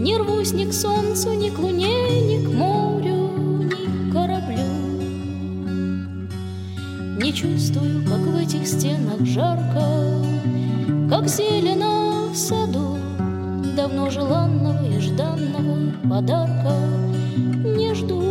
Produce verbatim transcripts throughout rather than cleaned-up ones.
Не рвусь ни к солнцу, ни к луне, ни к морю, ни к кораблю. Не чувствую, как в этих стенах жарко, как зелено в саду, давно желанного и жданного подарка не жду.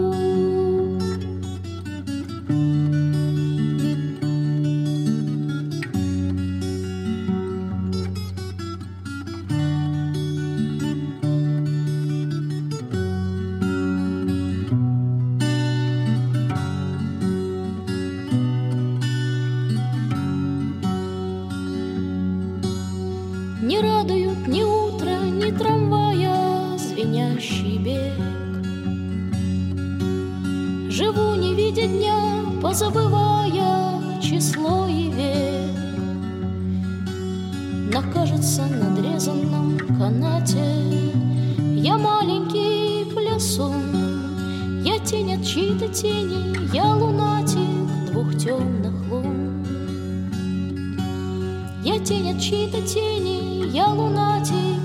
Не радуют ни утро, ни трамвая звенящий бег. Живу, не видя дня, позабывая число и век. На, кажется, надрезанном канате я маленький плясун. Я тень от чьей-то тени, я лунатик двух темных лун. Я тень от чьей-то тени, я лунатик